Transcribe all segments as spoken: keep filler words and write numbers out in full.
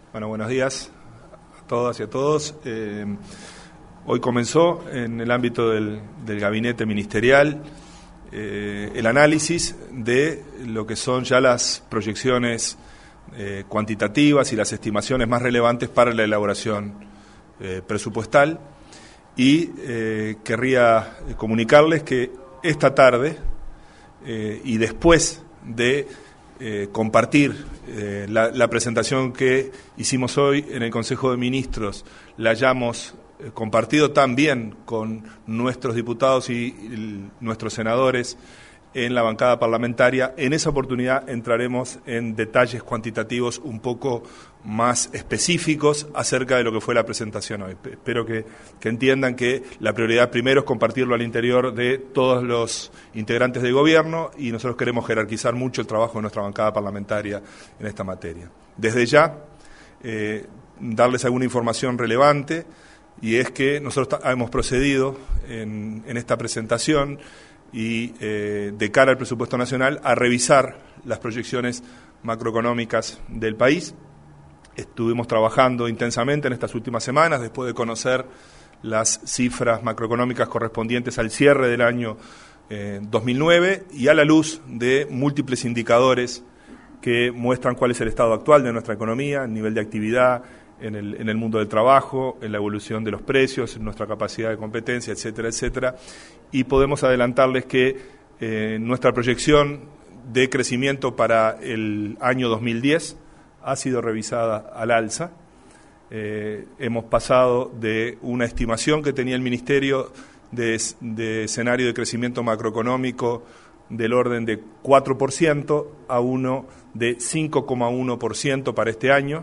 Bueno, buenos días a todas y a todos. Eh, hoy comenzó en el ámbito del, del gabinete ministerial eh, el análisis de lo que son ya las proyecciones eh, cuantitativas y las estimaciones más relevantes para la elaboración eh, presupuestal y eh, querría comunicarles que esta tarde eh, y después de Eh, compartir eh, la, la presentación que hicimos hoy en el Consejo de Ministros, la hayamos eh, compartido también con nuestros diputados y, y nuestros senadores en la bancada parlamentaria. En esa oportunidad entraremos en detalles cuantitativos un poco más específicos acerca de lo que fue la presentación hoy. Espero que, que entiendan que la prioridad primero es compartirlo al interior de todos los integrantes del gobierno y nosotros queremos jerarquizar mucho el trabajo de nuestra bancada parlamentaria en esta materia. Desde ya, eh, darles alguna información relevante, y es que nosotros hemos procedido en, en esta presentación y eh, de cara al presupuesto nacional a revisar las proyecciones macroeconómicas del país. Estuvimos trabajando intensamente en estas últimas semanas después de conocer las cifras macroeconómicas correspondientes al cierre del año eh, dos mil nueve y a la luz de múltiples indicadores que muestran cuál es el estado actual de nuestra economía, el nivel de actividad en el, en el mundo del trabajo, en la evolución de los precios, en nuestra capacidad de competencia, etcétera, etcétera. Y podemos adelantarles que eh, nuestra proyección de crecimiento para el año dos mil diez ha sido revisada al alza. Eh, hemos pasado de una estimación que tenía el Ministerio de, de escenario de crecimiento macroeconómico del orden de cuatro por ciento a uno de cinco coma uno por ciento para este año,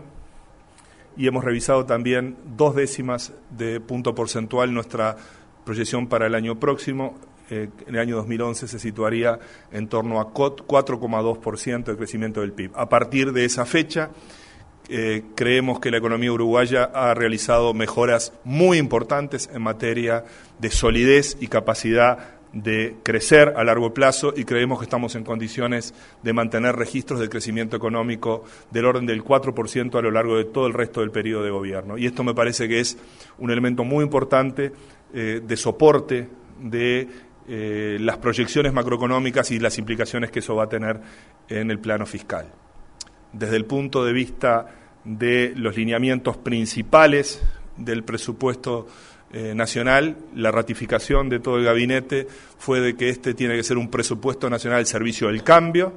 y hemos revisado también dos décimas de punto porcentual nuestra proyección para el año próximo. Eh, en el año dos mil once se situaría en torno a cuatro coma dos por ciento de crecimiento del P I B. A partir de esa fecha, eh, creemos que la economía uruguaya ha realizado mejoras muy importantes en materia de solidez y capacidad de crecer a largo plazo, y creemos que estamos en condiciones de mantener registros de crecimiento económico del orden del cuatro por ciento a lo largo de todo el resto del periodo de gobierno. Y esto me parece que es un elemento muy importante eh, de soporte de eh, las proyecciones macroeconómicas y las implicaciones que eso va a tener en el plano fiscal. Desde el punto de vista de los lineamientos principales del presupuesto Eh, nacional, la ratificación de todo el gabinete fue de que este tiene que ser un presupuesto nacional al servicio del cambio,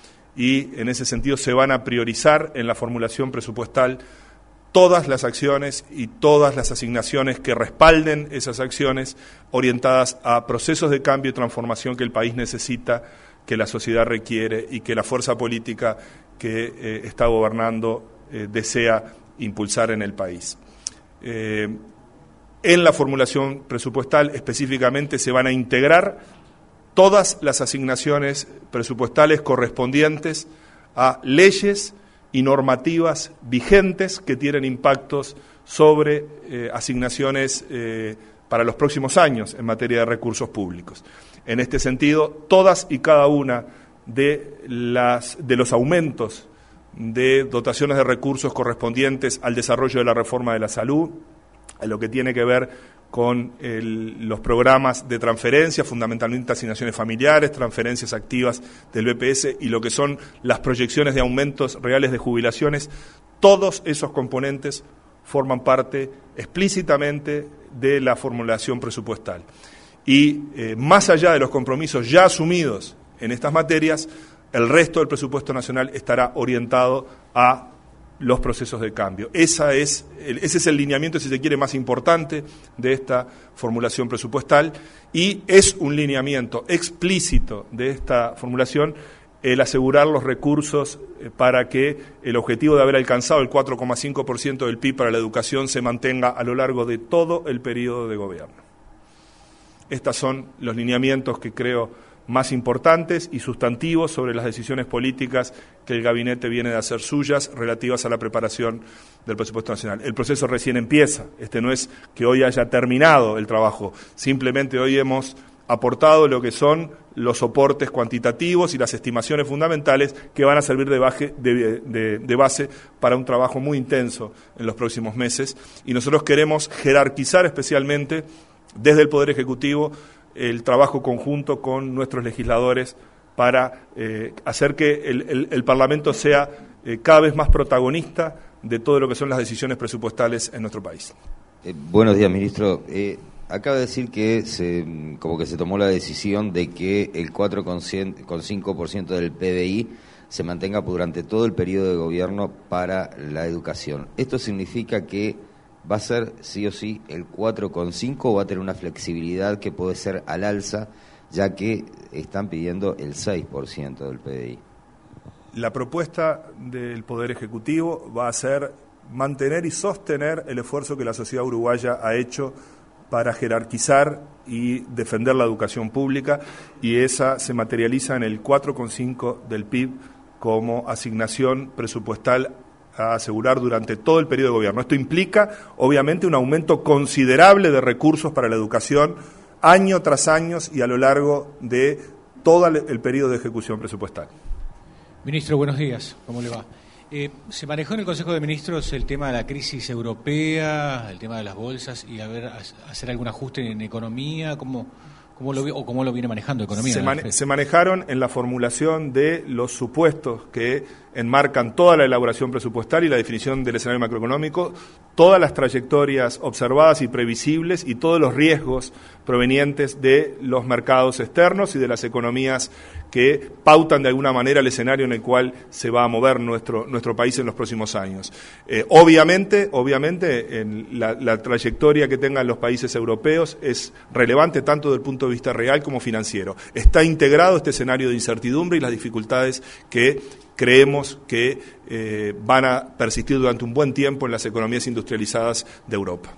y en ese sentido se van a priorizar en la formulación presupuestal todas las acciones y todas las asignaciones que respalden esas acciones orientadas a procesos de cambio y transformación que el país necesita, que la sociedad requiere y que la fuerza política que eh, está gobernando eh, desea impulsar en el país. Eh, En la formulación presupuestal específicamente se van a integrar todas las asignaciones presupuestales correspondientes a leyes y normativas vigentes que tienen impactos sobre eh, asignaciones eh, para los próximos años en materia de recursos públicos. En este sentido, todas y cada una de, las, de los aumentos de dotaciones de recursos correspondientes al desarrollo de la reforma de la salud, a lo que tiene que ver con el, los programas de transferencia, fundamentalmente asignaciones familiares, transferencias activas del B P S y lo que son las proyecciones de aumentos reales de jubilaciones, todos esos componentes forman parte explícitamente de la formulación presupuestal. Y eh, más allá de los compromisos ya asumidos en estas materias, el resto del presupuesto nacional estará orientado a los procesos de cambio. Esa es, ese es el lineamiento, si se quiere, más importante de esta formulación presupuestal, y es un lineamiento explícito de esta formulación el asegurar los recursos para que el objetivo de haber alcanzado el cuatro coma cinco por ciento del P I B para la educación se mantenga a lo largo de todo el periodo de gobierno. Estos son los lineamientos que creo más importantes y sustantivos sobre las decisiones políticas que el gabinete viene de hacer suyas relativas a la preparación del presupuesto nacional. El proceso recién empieza, este no es que hoy haya terminado el trabajo, simplemente hoy hemos aportado lo que son los soportes cuantitativos y las estimaciones fundamentales que van a servir de, baje, de, de, de base para un trabajo muy intenso en los próximos meses. Y nosotros queremos jerarquizar especialmente desde el Poder Ejecutivo el trabajo conjunto con nuestros legisladores para eh, hacer que el, el, el Parlamento sea eh, cada vez más protagonista de todo lo que son las decisiones presupuestales en nuestro país. Eh, buenos días, ministro. Eh, acaba de decir que se, como que se tomó la decisión de que el cuatro coma cinco por ciento del P B I se mantenga durante todo el periodo de gobierno para la educación. ¿Esto significa que va a ser sí o sí el cuatro coma cinco o va a tener una flexibilidad que puede ser al alza, ya que están pidiendo el seis por ciento del P B I? La propuesta del Poder Ejecutivo va a ser mantener y sostener el esfuerzo que la sociedad uruguaya ha hecho para jerarquizar y defender la educación pública, y esa se materializa en el cuatro coma cinco del P I B como asignación presupuestal a asegurar durante todo el periodo de gobierno. Esto implica, obviamente, un aumento considerable de recursos para la educación año tras año y a lo largo de todo el periodo de ejecución presupuestal. Ministro, buenos días. ¿Cómo le va? Eh, se manejó en el Consejo de Ministros el tema de la crisis europea, el tema de las bolsas y a ver, hacer algún ajuste en economía. ¿Cómo, cómo lo, o cómo lo viene manejando economía? Se, mane se manejaron en la formulación de los supuestos que enmarcan toda la elaboración presupuestal y la definición del escenario macroeconómico, todas las trayectorias observadas y previsibles y todos los riesgos provenientes de los mercados externos y de las economías que pautan de alguna manera el escenario en el cual se va a mover nuestro nuestro país en los próximos años. Eh, obviamente, obviamente, en la, la trayectoria que tengan los países europeos es relevante tanto desde el punto de vista real como financiero. Está integrado este escenario de incertidumbre y las dificultades que creemos que eh, van a persistir durante un buen tiempo en las economías industrializadas de Europa.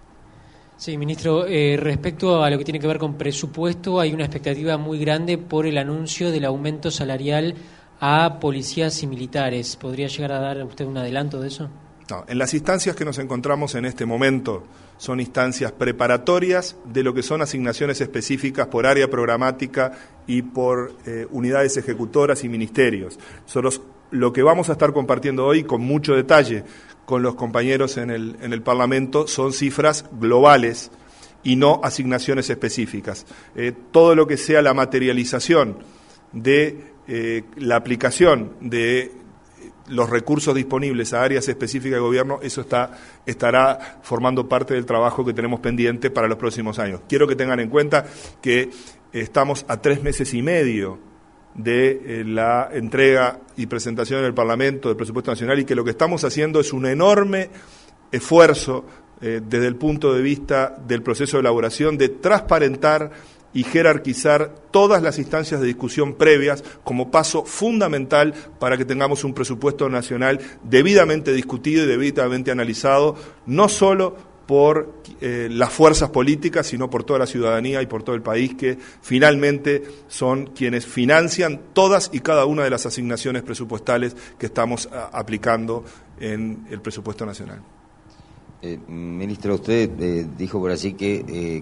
Sí, ministro, eh, respecto a lo que tiene que ver con presupuesto, hay una expectativa muy grande por el anuncio del aumento salarial a policías y militares. ¿Podría llegar a dar usted un adelanto de eso? No, en las instancias que nos encontramos en este momento son instancias preparatorias de lo que son asignaciones específicas por área programática y por eh, unidades ejecutoras y ministerios. Nosotros lo que vamos a estar compartiendo hoy con mucho detalle con los compañeros en el, en el Parlamento son cifras globales y no asignaciones específicas. Eh, todo lo que sea la materialización de eh, la aplicación de los recursos disponibles a áreas específicas de gobierno, eso está estará formando parte del trabajo que tenemos pendiente para los próximos años. Quiero que tengan en cuenta que estamos a tres meses y medio de eh, la entrega y presentación en el Parlamento del presupuesto nacional y que lo que estamos haciendo es un enorme esfuerzo eh, desde el punto de vista del proceso de elaboración de transparentar y jerarquizar todas las instancias de discusión previas como paso fundamental para que tengamos un presupuesto nacional debidamente discutido y debidamente analizado, no solo por eh, las fuerzas políticas, sino por toda la ciudadanía y por todo el país, que finalmente son quienes financian todas y cada una de las asignaciones presupuestales que estamos a, aplicando en el presupuesto nacional. Eh, ministro, usted eh, dijo por allí que, eh,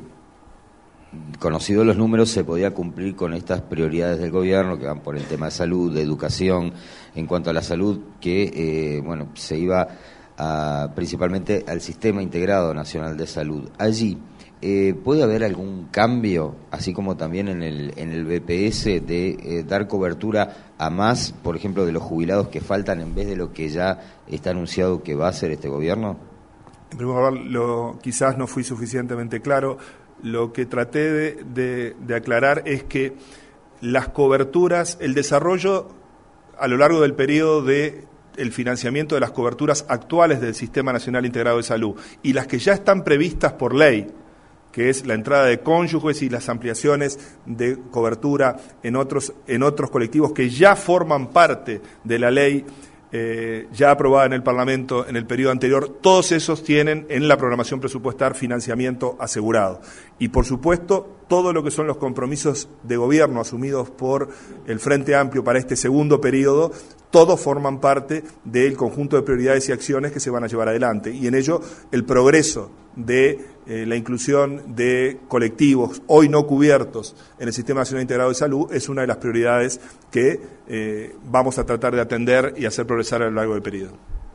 conocidos los números, se podía cumplir con estas prioridades del gobierno, que van por el tema de salud, de educación. En cuanto a la salud, que eh, bueno, se iba A, principalmente al Sistema Integrado Nacional de Salud. Allí, eh, ¿puede haber algún cambio, así como también en el, en el B P S, de eh, dar cobertura a más, por ejemplo, de los jubilados que faltan en vez de lo que ya está anunciado que va a hacer este gobierno? En primer lugar, lo, quizás no fui suficientemente claro. Lo que traté de, de, de aclarar es que las coberturas, el desarrollo a lo largo del periodo de el financiamiento de las coberturas actuales del Sistema Nacional Integrado de Salud y las que ya están previstas por ley, que es la entrada de cónyuges y las ampliaciones de cobertura en otros, en otros colectivos que ya forman parte de la ley eh, ya aprobada en el Parlamento en el periodo anterior, todos esos tienen en la programación presupuestal financiamiento asegurado. Y, por supuesto, todo lo que son los compromisos de gobierno asumidos por el Frente Amplio para este segundo periodo, todos forman parte del conjunto de prioridades y acciones que se van a llevar adelante. Y en ello el progreso de eh, la inclusión de colectivos hoy no cubiertos en el Sistema Nacional Integrado de Salud es una de las prioridades que eh, vamos a tratar de atender y hacer progresar a lo largo del periodo.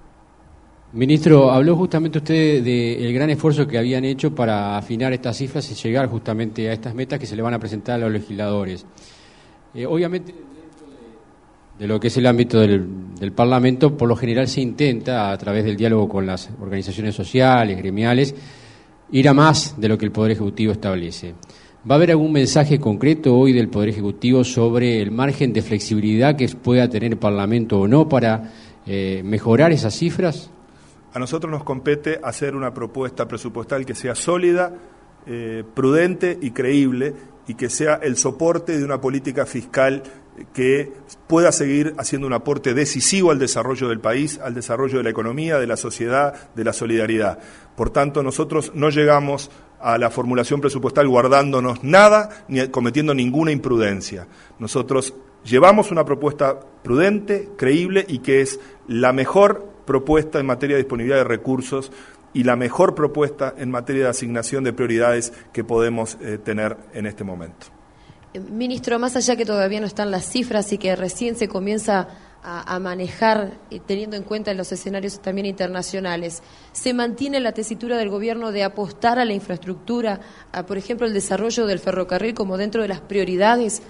Ministro, habló justamente usted del gran esfuerzo que habían hecho para afinar estas cifras y llegar justamente a estas metas que se le van a presentar a los legisladores. Eh, obviamente, dentro de, de lo que es el ámbito del, del Parlamento, por lo general se intenta, a través del diálogo con las organizaciones sociales, gremiales, ir a más de lo que el Poder Ejecutivo establece. ¿Va a haber algún mensaje concreto hoy del Poder Ejecutivo sobre el margen de flexibilidad que pueda tener el Parlamento o no para eh, mejorar esas cifras? A nosotros nos compete hacer una propuesta presupuestal que sea sólida, eh, prudente y creíble, y que sea el soporte de una política fiscal que pueda seguir haciendo un aporte decisivo al desarrollo del país, al desarrollo de la economía, de la sociedad, de la solidaridad. Por tanto, nosotros no llegamos a la formulación presupuestal guardándonos nada ni cometiendo ninguna imprudencia. Nosotros llevamos una propuesta prudente, creíble y que es la mejor propuesta en materia de disponibilidad de recursos y la mejor propuesta en materia de asignación de prioridades que podemos eh, tener en este momento. Ministro, más allá que todavía no están las cifras y que recién se comienza a, a manejar, eh, teniendo en cuenta los escenarios también internacionales, ¿se mantiene la tesitura del Gobierno de apostar a la infraestructura, a, por ejemplo, el desarrollo del ferrocarril como dentro de las prioridades?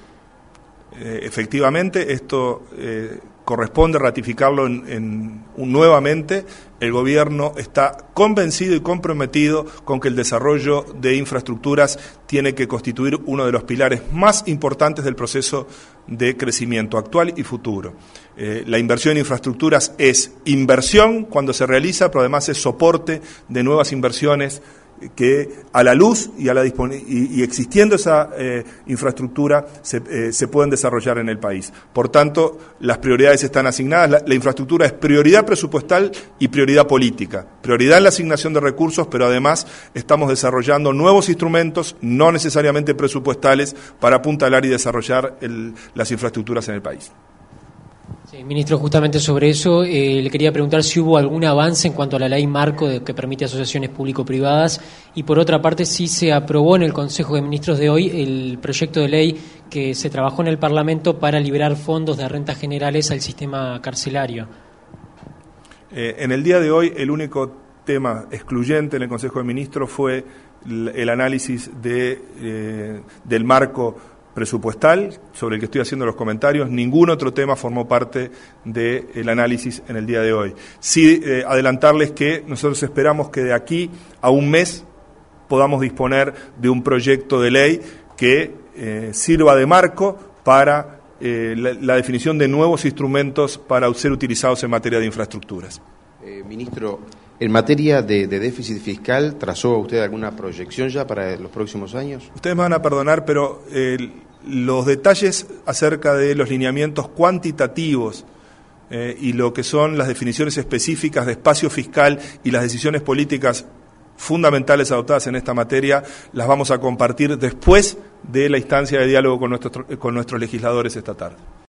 Eh, efectivamente, esto eh, corresponde ratificarlo en, en, un, nuevamente. El Gobierno está convencido y comprometido con que el desarrollo de infraestructuras tiene que constituir uno de los pilares más importantes del proceso de crecimiento actual y futuro. Eh, la inversión en infraestructuras es inversión cuando se realiza, pero además es soporte de nuevas inversiones que a la luz y, a la dispon- y, y existiendo esa eh, infraestructura se, eh, se pueden desarrollar en el país. Por tanto, las prioridades están asignadas. La, la infraestructura es prioridad presupuestal y prioridad política. Prioridad en la asignación de recursos, pero además estamos desarrollando nuevos instrumentos, no necesariamente presupuestales, para apuntalar y desarrollar el, las infraestructuras en el país. Sí, ministro, justamente sobre eso eh, le quería preguntar si hubo algún avance en cuanto a la ley marco de, que permite asociaciones público-privadas y, por otra parte, si se aprobó en el Consejo de Ministros de hoy el proyecto de ley que se trabajó en el Parlamento para liberar fondos de rentas generales al sistema carcelario. Eh, en el día de hoy, el único tema excluyente en el Consejo de Ministros fue el, el análisis de, eh, del marco presupuestal, sobre el que estoy haciendo los comentarios. Ningún otro tema formó parte del análisis en el día de hoy. Sí, eh, adelantarles que nosotros esperamos que de aquí a un mes podamos disponer de un proyecto de ley que eh, sirva de marco para eh, la, la definición de nuevos instrumentos para ser utilizados en materia de infraestructuras. Eh, ministro, en materia de, de déficit fiscal, ¿trazó usted alguna proyección ya para los próximos años? Ustedes me van a perdonar, pero eh, los detalles acerca de los lineamientos cuantitativos eh, y lo que son las definiciones específicas de espacio fiscal y las decisiones políticas fundamentales adoptadas en esta materia las vamos a compartir después de la instancia de diálogo con nuestros, con nuestros legisladores esta tarde.